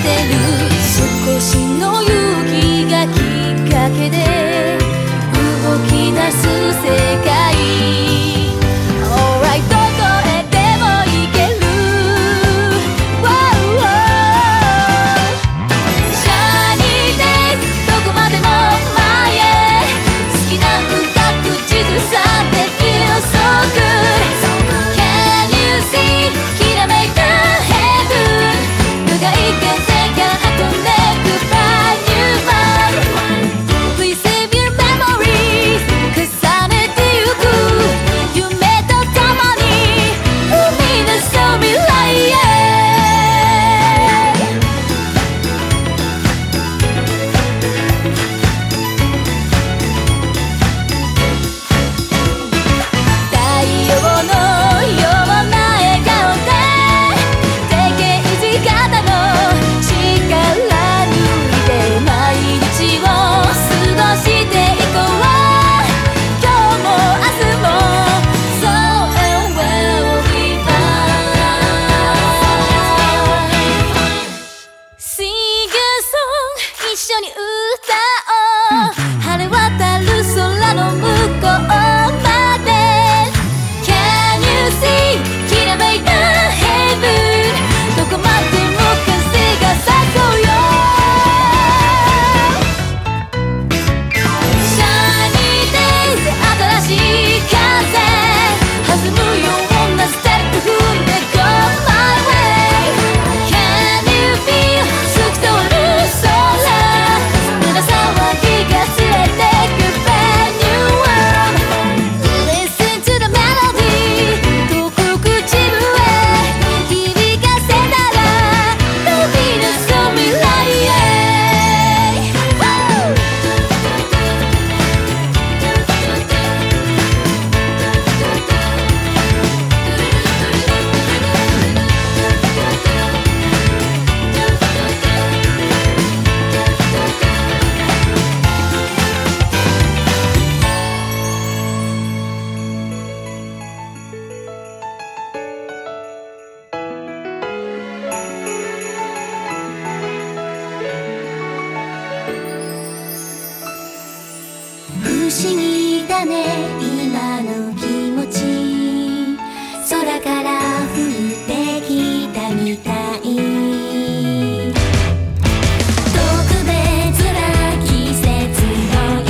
てる少しの勇気がきっかけで動き出す世界 Alright どこへでも行ける Shiny days どこまでも前へ好きな歌口ずさんで Feel so good Can you see きらめいた Heaven 長い電線が運んでく Brand new world Please save your memories 重ねてゆく夢とともに生み出そう未来へ太陽のような笑顔で定型時方の力抜いて毎日を過ごしていこう今日も明日も So and we'll be fine Sing a song 一緒に歌おう晴れ渡る空の向こうまで Can you see きらめいた Heaven どこまでも風が誘うよ Shiny days 新しい風弾むようなステップ踏んで Go my way Can you feel 透き通る空胸騒ぎが連れてく Brand new world Listen to the melody 遠く口笛響かせたら飛び出そう未来へ Woo!